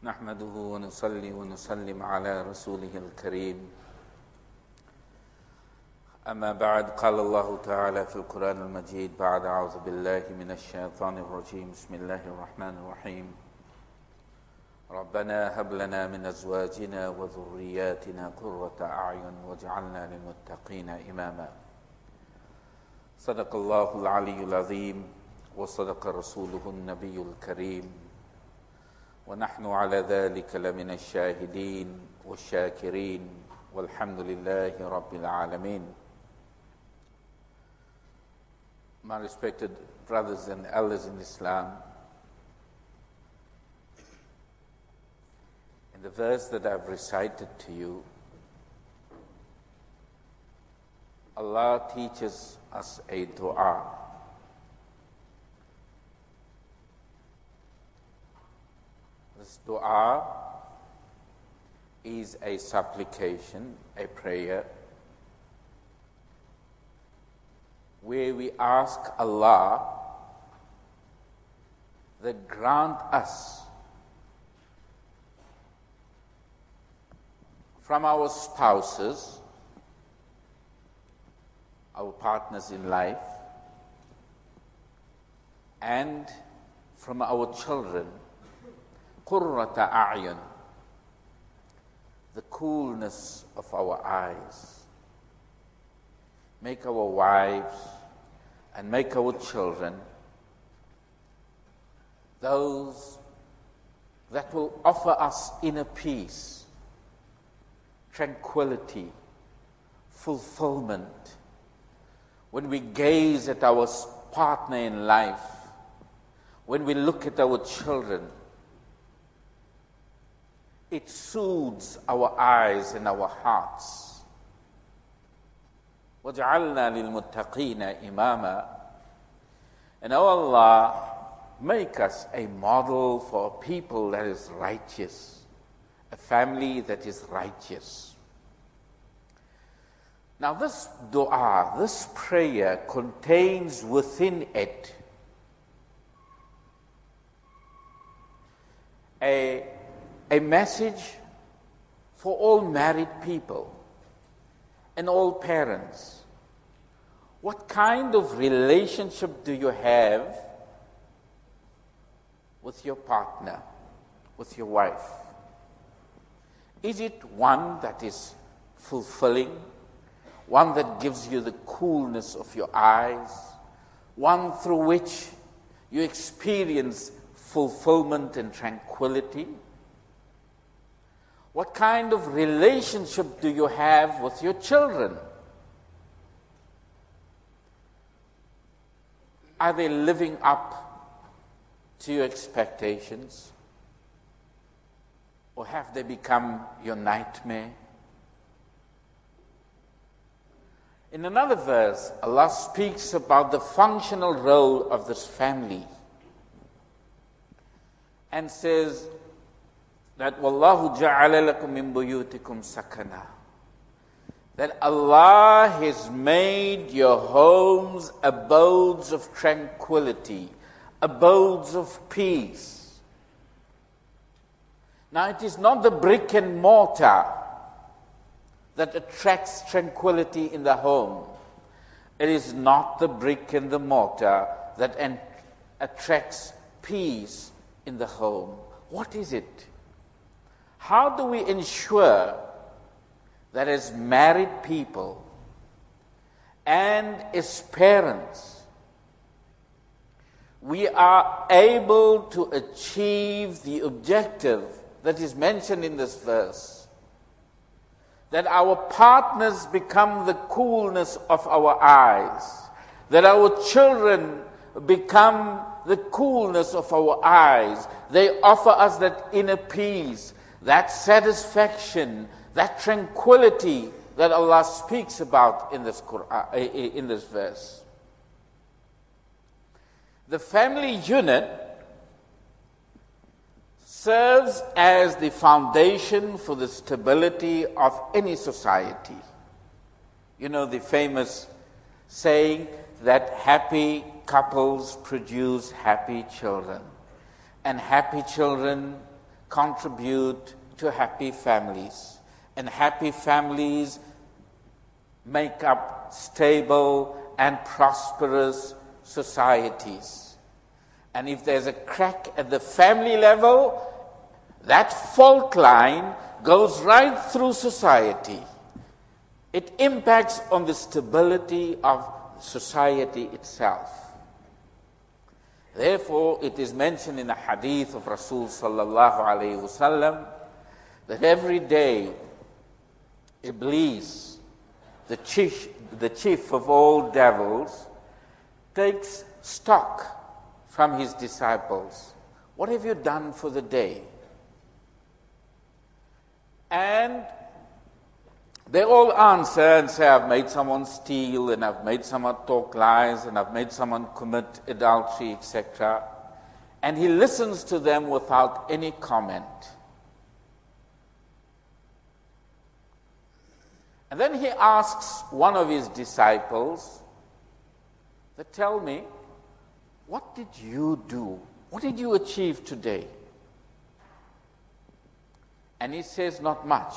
نحمده ونصلي ونسلم على رسوله الكريم أما بعد قال الله تعالى في القرآن المجيد بعد أعوذ بالله من الشيطان الرجيم بسم الله الرحمن الرحيم ربنا هب لنا من أزواجنا وذرياتنا قرة أعين واجعلنا للمتقين إماما صدق الله العلي العظيم وصدق رسوله النبي الكريم ونحن على ذلك لمن الشاهدين والشاكرين والحمد لله رب العالمين. My respected brothers and elders in Islam, in the verse that I've recited to you, Allah teaches us a dua. This dua is a supplication, a prayer, where we ask Allah that grant us from our spouses, our partners in life, and from our children, qurrata a'yun, the coolness of our eyes. Make our wives and make our children those that will offer us inner peace, tranquility, fulfillment. When we gaze at our partner in life, when we look at our children, it soothes our eyes and our hearts. وَجَعَلْنَا لِلْمُتَّقِينَ إِمَامًا. And O Allah, make us a model for a people that is righteous, a family that is righteous. Now this dua, this prayer contains within it a message for all married people and all parents. What kind of relationship do you have with your partner, with your wife? Is it one that is fulfilling, one that gives you the coolness of your eyes, one through which you experience fulfillment and tranquility? What kind of relationship do you have with your children? Are they living up to your expectations? Or have they become your nightmare? In another verse, Allah speaks about the functional role of this family and says that وَاللَّهُ جَعَلَ لَكُم مِّن بُيُوتِكُمْ سَكَنًا, that Allah has made your homes abodes of tranquility, abodes of peace. Now it is not the brick and mortar that attracts tranquility in the home. It is not the brick and the mortar that attracts peace in the home. What is it? How do we ensure that as married people and as parents, we are able to achieve the objective that is mentioned in this verse, that our partners become the coolness of our eyes, that our children become the coolness of our eyes. They offer us that inner peace, that satisfaction, that tranquility that Allah speaks about in this Quran, in this verse. The family unit serves as the foundation for the stability of any society. You know the famous saying that happy couples produce happy children, and happy children contribute to happy families. And happy families make up stable and prosperous societies. And if there's a crack at the family level, that fault line goes right through society. It impacts on the stability of society itself. Therefore, it is mentioned in the hadith of Rasul sallallahu alayhi wasallam that every day Iblis, the chief of all devils, takes stock from his disciples. What have you done for the day? And they all answer and say, I've made someone steal, and I've made someone talk lies, and I've made someone commit adultery, etc. And he listens to them without any comment. And then he asks one of his disciples, tell me, what did you do? What did you achieve today? And he says, not much,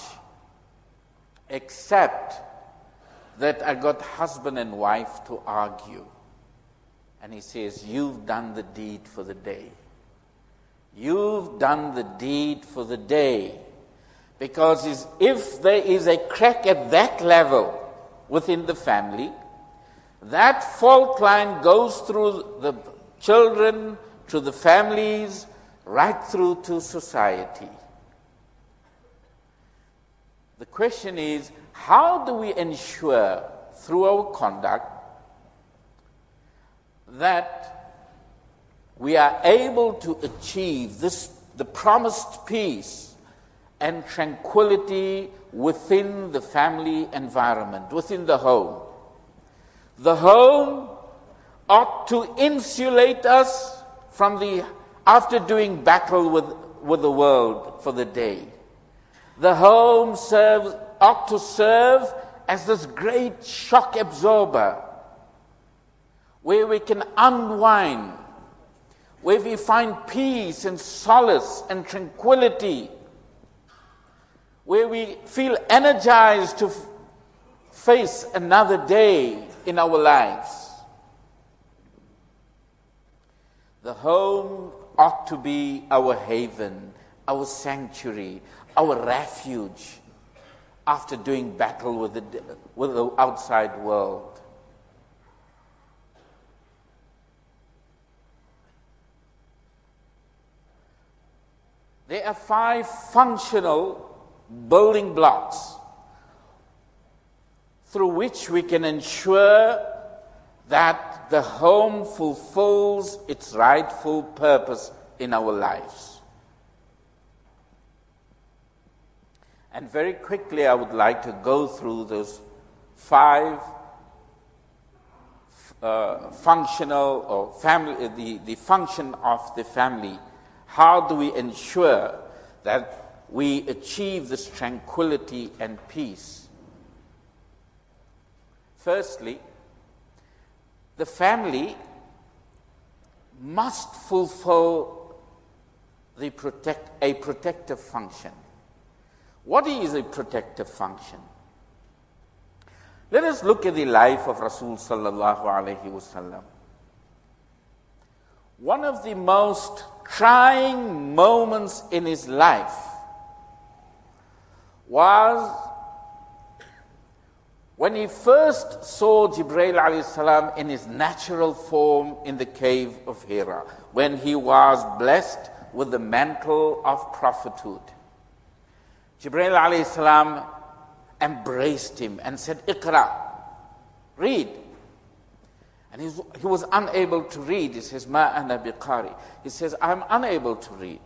except that I got husband and wife to argue. And he says, you've done the deed for the day. You've done the deed for the day. Because if there is a crack at that level within the family, that fault line goes through the children, to the families, right through to society. The question is, how do we ensure through our conduct that we are able to achieve the promised peace and tranquility within the family environment, within the home? The home ought to insulate us from after doing battle with the world for the day. The home ought to serve as this great shock absorber where we can unwind, where we find peace and solace and tranquility, where we feel energized to face another day in our lives. The home ought to be our haven, our sanctuary, our refuge after doing battle with the outside world. There are 5 functional building blocks through which we can ensure that the home fulfills its rightful purpose in our lives. And very quickly, I would like to go through those 5 functional or family, the function of the family. How do we ensure that we achieve this tranquility and peace? Firstly, the family must fulfill a protective function. What is a protective function? Let us look at the life of Rasul sallallahu alaihi wasallam. One of the most trying moments in his life was when he first saw Jibreel alayhi salam in his natural form in the cave of Hira, when he was blessed with the mantle of prophethood. Jibreel alayhi salam embraced him and said, Iqra, read. And he was unable to read. He says, Ma ana biqari. He says, I'm unable to read.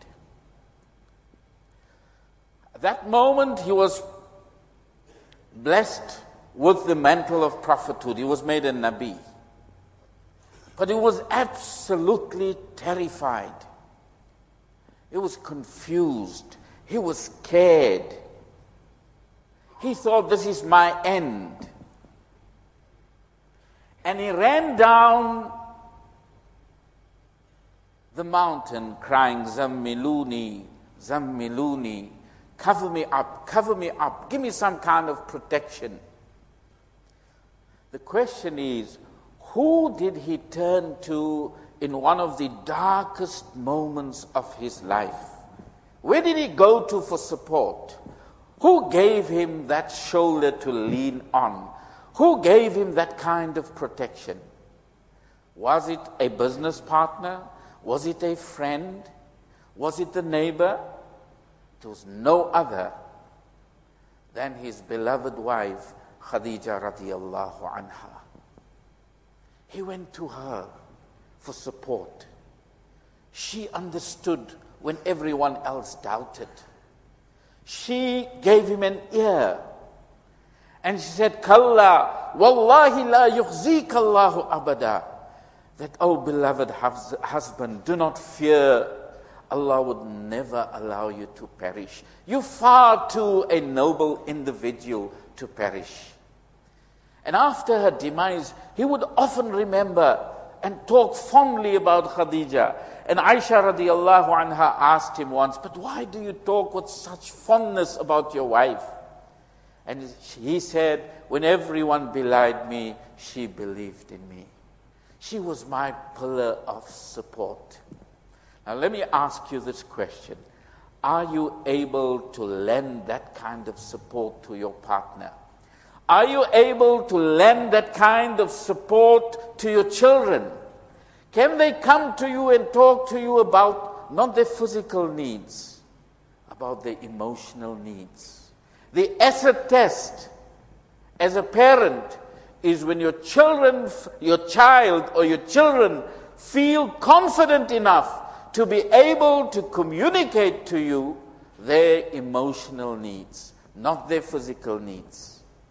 At that moment, he was blessed with the mantle of prophethood. He was made a Nabi. But he was absolutely terrified. He was confused. He was scared. He thought, this is my end. And he ran down the mountain crying, Zammiluni, Zammiluni, cover me up, give me some kind of protection. The question is, who did he turn to in one of the darkest moments of his life? Where did he go to for support? Who gave him that shoulder to lean on? Who gave him that kind of protection? Was it a business partner? Was it a friend? Was it the neighbor? It was no other than his beloved wife, Khadija radiallahu anha. He went to her for support. She understood when everyone else doubted. She gave him an ear. And she said, Kalla, wallahi la yukhzika Allahu abada. That, oh beloved husband, do not fear. Allah would never allow you to perish. You're far too a noble individual to perish. And after her demise, he would often remember and talk fondly about Khadija. And Aisha radiallahu anha asked him once, but why do you talk with such fondness about your wife? And he said, when everyone belied me, she believed in me. She was my pillar of support. Now let me ask you this question. Are you able to lend that kind of support to your partner? Are you able to lend that kind of support to your children? Can they come to you and talk to you about not their physical needs, about their emotional needs? The acid test as a parent is when your child or your children feel confident enough to be able to communicate to you their emotional needs, not their physical needs.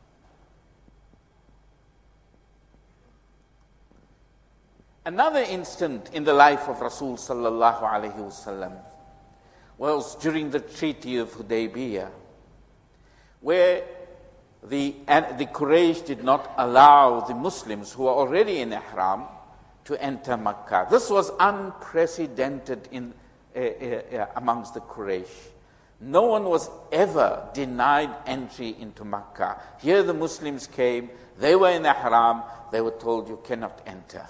Another instant in the life of Rasul sallallahu alaihi wasallam was during the Treaty of Hudaybiyah, where the Quraysh did not allow the Muslims who were already in Ihram to enter Makkah. This was unprecedented amongst the Quraysh. No one was ever denied entry into Makkah. Here the Muslims came, they were in Ihram, they were told you cannot enter.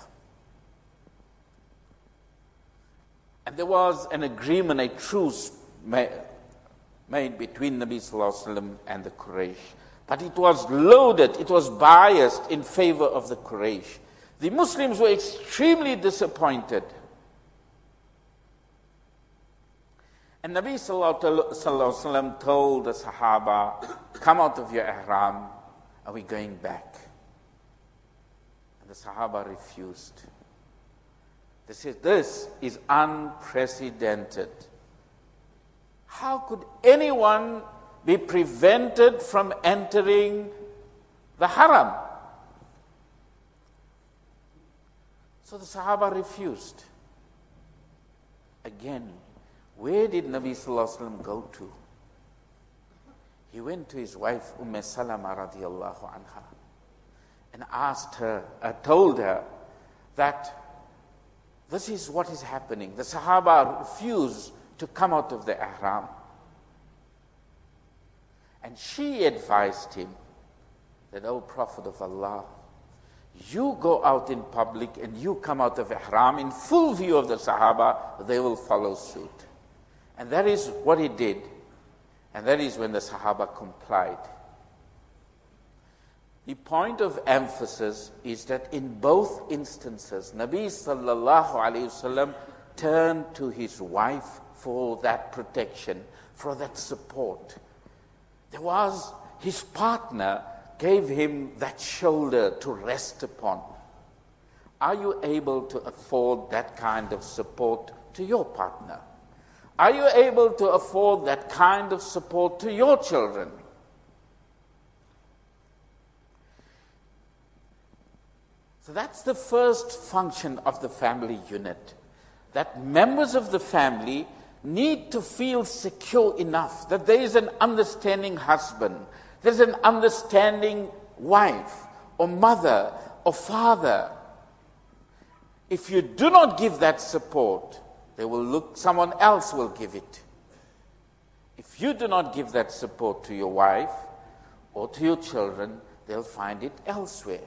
And there was an agreement, a truce made between Nabi Sallallahu Alaihi Wasallam and the Quraysh. But it was loaded, it was biased in favor of the Quraysh. The Muslims were extremely disappointed. And Nabi Sallallahu Alaihi Wasallam told the Sahaba, come out of your ihram, are we going back? And the Sahaba refused. They said, this is unprecedented. How could anyone be prevented from entering the haram? So the Sahaba refused. Again, where did Nabi Sallallahu Alaihi Wasallam go to? He went to his wife Salama radiallahu anha and told her that this is what is happening. The Sahaba refused to come out of the ihram. And she advised him that, O Prophet of Allah, you go out in public and you come out of ihram in full view of the Sahaba, they will follow suit. And that is what he did. And that is when the Sahaba complied. The point of emphasis is that in both instances, Nabi Sallallahu Alaihi Wasallam turned to his wife for that protection, for that support. His partner gave him that shoulder to rest upon. Are you able to afford that kind of support to your partner? Are you able to afford that kind of support to your children? So that's the first function of the family unit. That members of the family need to feel secure enough that there is an understanding husband, there's an understanding wife, or mother, or father. If you do not give that support, someone else will give it. If you do not give that support to your wife or to your children, they'll find it elsewhere.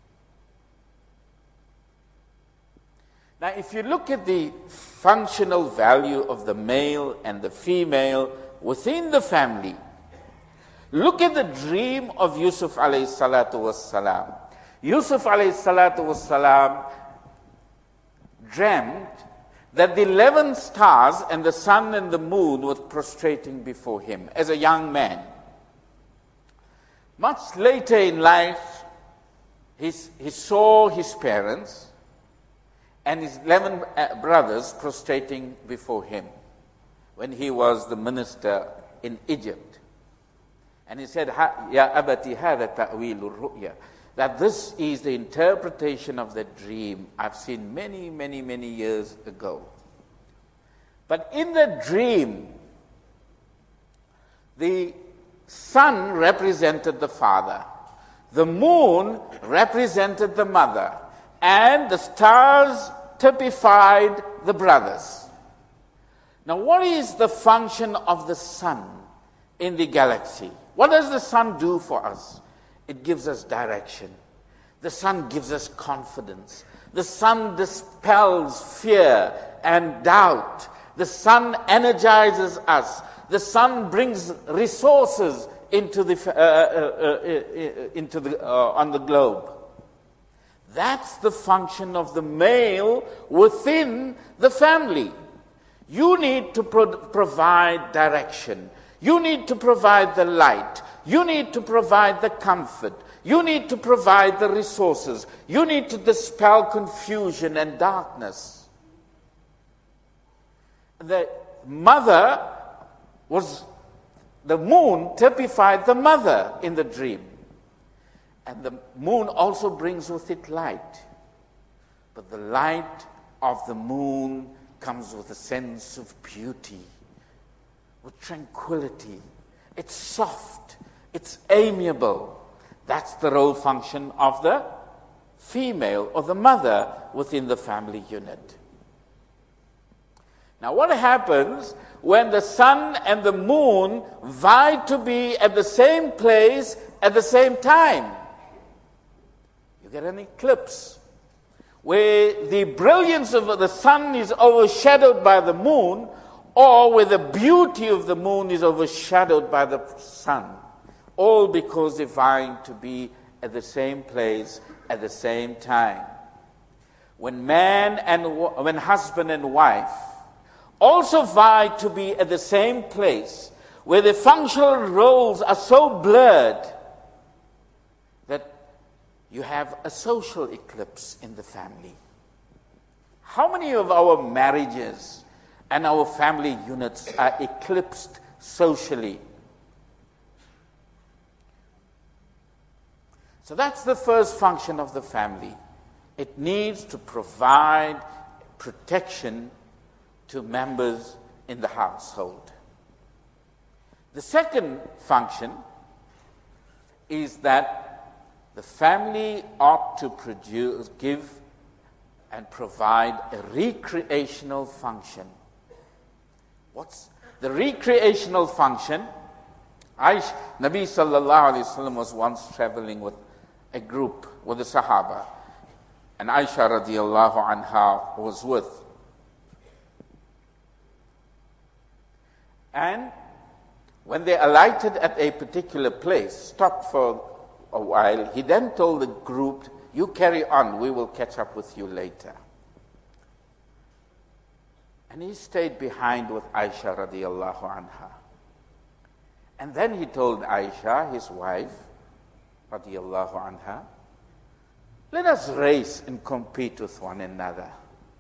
Now, if you look at the functional value of the male and the female within the family, look at the dream of Yusuf alayhi salatu wassalam. Yusuf alayhi salatu wassalam dreamt that the 11 stars and the sun and the moon were prostrating before him as a young man. Much later in life, he saw his parents and his 11 brothers prostrating before him when he was the minister in Egypt. And he said, Ya abati hadha ta'weelur ru'ya, that this is the interpretation of the dream I've seen many, many, many years ago. But in the dream, the sun represented the father, the moon represented the mother, and the stars typified the brothers. Now, what is the function of the sun in the galaxy? What does the sun do for us? It gives us direction. The sun gives us confidence. The sun dispels fear and doubt. The sun energizes us. The sun brings resources into on the globe. That's the function of the male within the family. You need to provide direction. You need to provide the light. You need to provide the comfort. You need to provide the resources. You need to dispel confusion and darkness. The moon typified the mother in the dream. And the moon also brings with it light. But the light of the moon comes with a sense of beauty, with tranquility. It's soft. It's amiable. That's the role function of the female or the mother within the family unit. Now, what happens when the sun and the moon vie to be at the same place at the same time? You get an eclipse where the brilliance of the sun is overshadowed by the moon, or where the beauty of the moon is overshadowed by the sun. All because they're vying to be at the same place at the same time. When when husband and wife also vie to be at the same place, where the functional roles are so blurred that you have a social eclipse in the family. How many of our marriages and our family units are eclipsed socially? So that's the first function of the family. It needs to provide protection to members in the household. The second function is that the family ought to give and provide a recreational function. What's the recreational function? Nabi sallallahu alayhi wasallam was once traveling with a group, with the Sahaba, and Aisha radiallahu anha was with. And when they alighted at a particular place, stopped for a while, he then told the group, "You carry on, we will catch up with you later." And he stayed behind with Aisha radiallahu anha. And then he told Aisha, his wife, radiallahu anha, "Let us race and compete with one another."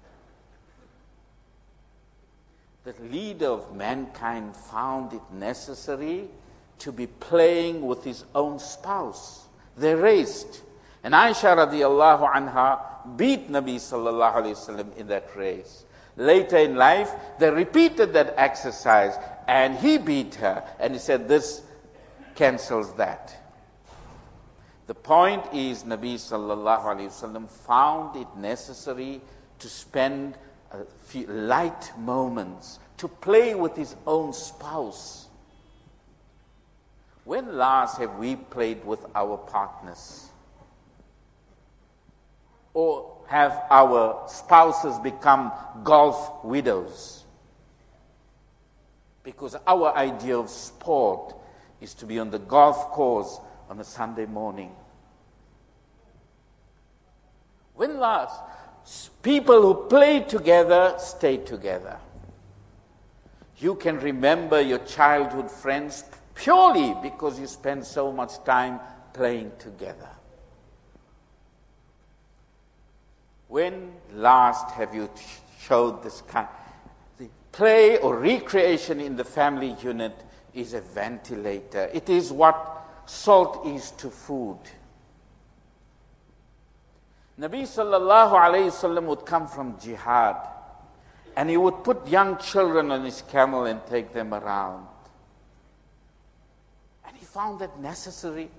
The leader of mankind found it necessary to be playing with his own spouse. They raced. And Aisha radiallahu anha beat Nabi sallallahu alayhi wasallam in that race. Later in life, they repeated that exercise and he beat her. And he said, this cancels that. The point is, Nabi sallallahu alayhi wasallam found it necessary to spend a few light moments to play with his own spouse. When last have we played with our partners? Or have our spouses become golf widows? Because our idea of sport is to be on the golf course on a Sunday morning. When last? People who play together stay together. You can remember your childhood friends purely because you spend so much time playing together. When last have you showed this kind? The play or recreation in the family unit is a ventilator. It is what salt is to food. Nabi sallallahu alayhi wasallam would come from jihad, and he would put young children on his camel and take them around. And he found that necessary.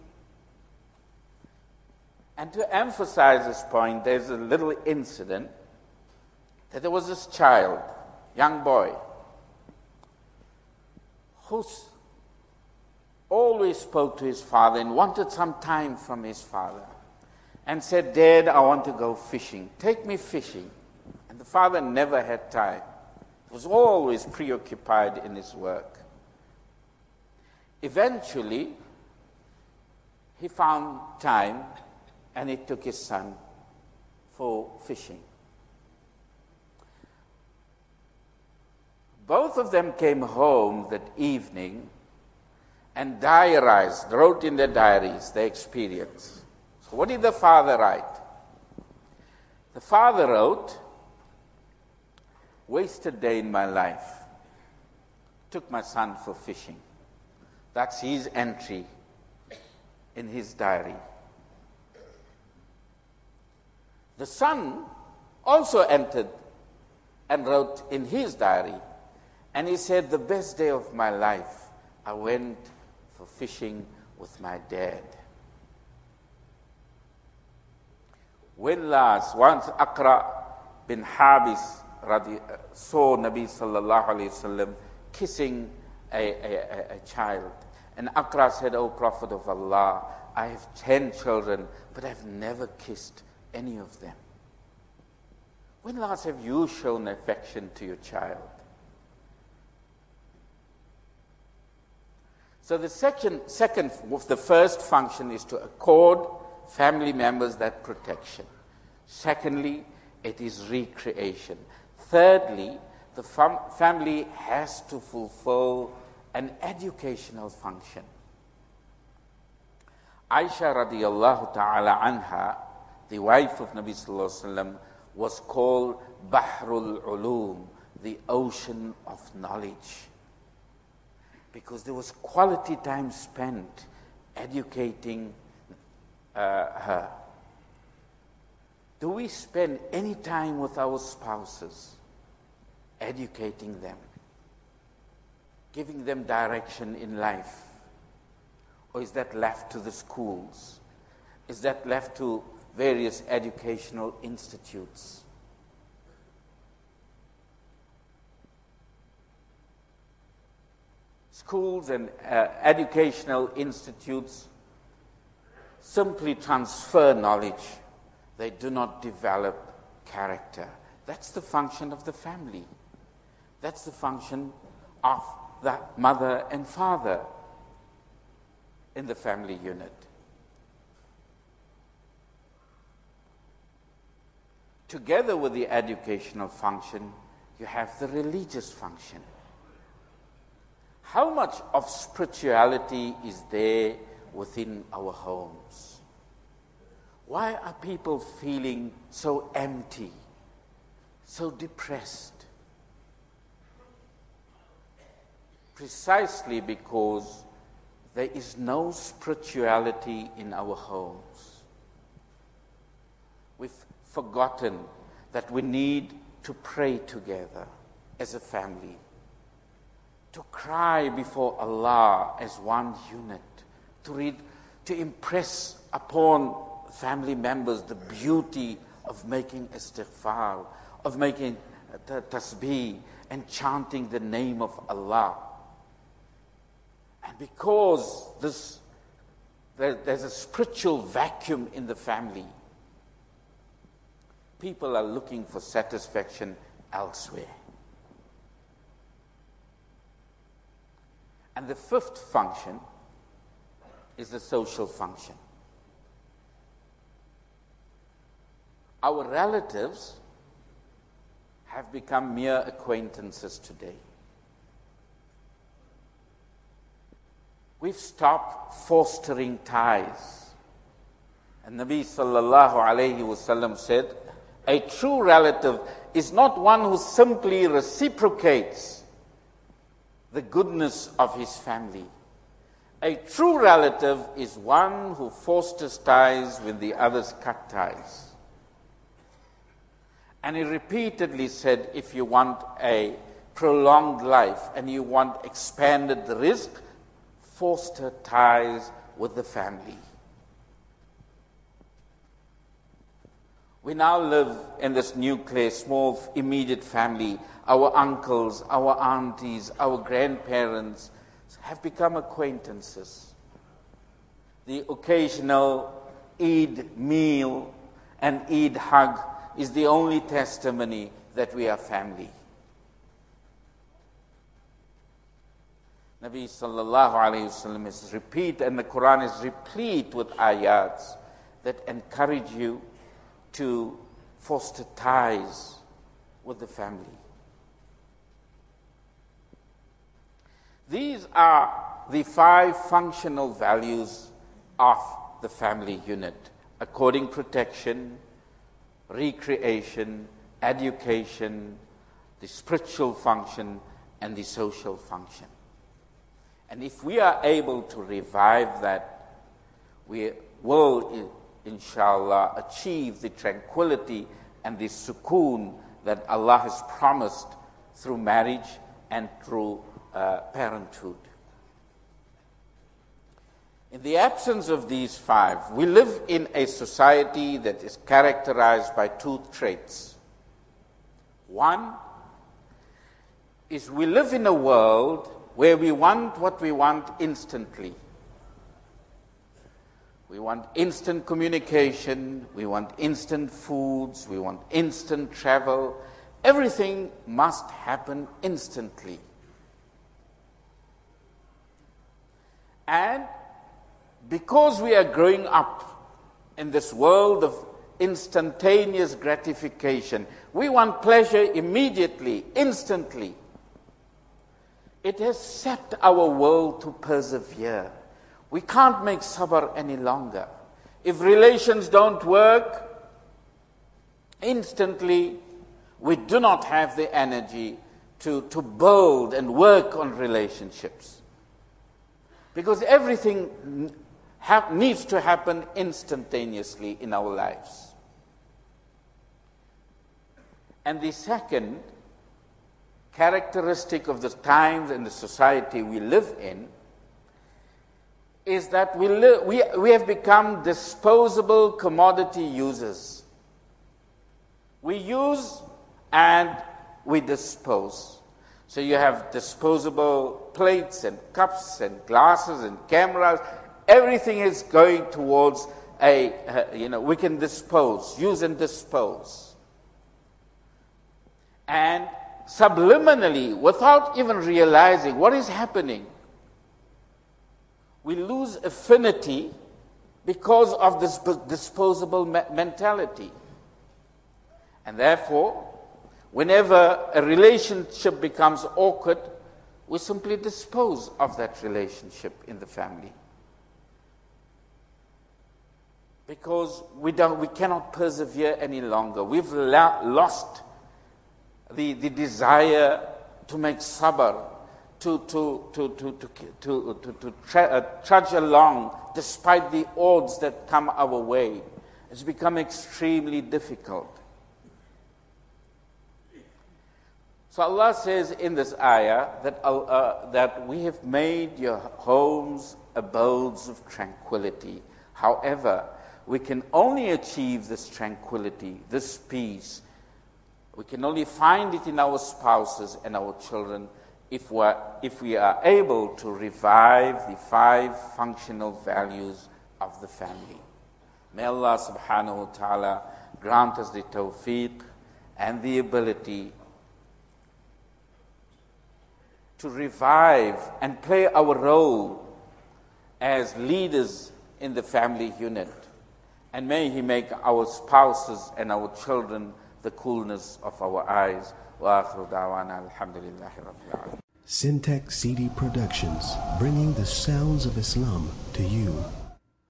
And to emphasize this point, there's a little incident that there was this child, young boy, who always spoke to his father and wanted some time from his father and said, "Dad, I want to go fishing. Take me fishing." And the father never had time. He was always preoccupied in his work. Eventually, he found time and he took his son for fishing. Both of them came home that evening and wrote in their diaries their experience. So what did the father write? The father wrote, "Wasted day in my life. Took my son for fishing." That's his entry in his diary. The son also entered and wrote in his diary, and he said, "The best day of my life, I went for fishing with my dad." When last, once Aqra bin Habis saw Nabi sallallahu alayhi wasallam kissing a child, and Aqra said, "O Prophet of Allah, I have 10 children, but I've never kissed any of them." When last have you shown affection to your child? So the second of the first function is to accord family members that protection. Secondly, it is recreation. Thirdly, the family has to fulfill an educational function. Aisha radiyallahu ta'ala anha, the wife of Nabi sallallahu alaihi wasallam, was called Bahrul Ulum, the ocean of knowledge, because there was quality time spent educating her. Do we spend any time with our spouses educating them, giving them direction in life? Or is that left to the schools? Is that left to various educational institutes? Schools and educational institutes simply transfer knowledge. They do not develop character. That's the function of the family. That's the function of the mother and father in the family unit. Together with the educational function, you have the religious function. How much of spirituality is there within our homes? Why are people feeling so empty, so depressed? Precisely because there is no spirituality in our homes. We've forgotten that we need to pray together as a family, to cry before Allah as one unit, to impress upon family members the beauty of making istighfar, of making tasbih and chanting the name of Allah. And because there's a spiritual vacuum in the family, people are looking for satisfaction elsewhere. And the fifth function is the social function. Our relatives have become mere acquaintances today. We've stopped fostering ties. And Nabi sallallahu alayhi wasallam said, a true relative is not one who simply reciprocates the goodness of his family. A true relative is one who fosters ties when the others cut ties. And he repeatedly said, if you want a prolonged life and you want expanded rizq, foster ties with the family. We now live in this nuclear, small, immediate family. Our uncles, our aunties, our grandparents have become acquaintances. The occasional Eid meal and Eid hug is the only testimony that we are family. Nabi sallallahu alayhi wasallam is repeat, and the Quran is replete with ayats that encourage you to foster ties with the family. These are the 5 functional values of the family unit: according protection, recreation, education, the spiritual function, and the social function. And if we are able to revive that, we will, inshallah, achieve the tranquility and the sukoon that Allah has promised through marriage and through parenthood. In the absence of these 5, we live in a society that is characterized by 2 traits. One is we live in a world where we want what we want instantly. We want instant communication, we want instant foods, we want instant travel. Everything must happen instantly. And because we are growing up in this world of instantaneous gratification, we want pleasure immediately, instantly. It has set our world to persevere. We can't make sabr any longer. If relations don't work, instantly, we do not have the energy to build and work on relationships. Because everything needs to happen instantaneously in our lives. And the second characteristic of the times and the society we live in is that we have become disposable commodity users. We use and we dispose. So you have disposable plates and cups and glasses and cameras. Everything is going towards we can dispose, use and dispose. And subliminally, without even realizing what is happening, we lose affinity because of this disposable mentality. And therefore, whenever a relationship becomes awkward, we simply dispose of that relationship in the family. Because we cannot persevere any longer. We've lost the desire to make sabr, to trudge along despite the odds that come our way. It's become extremely difficult. So Allah says in this ayah that we have made your homes abodes of tranquility. However, we can only achieve this tranquility, this peace. We can only find it in our spouses and our children if we are able to revive the 5 functional values of the family. May Allah subhanahu wa ta'ala grant us the tawfiq and the ability to revive and play our role as leaders in the family unit. And may He make our spouses and our children the coolness of our eyes. Wa akhiru da'wana alhamdulillahi rabbil alamin. Syntax CD Productions, bringing the sounds of Islam to you.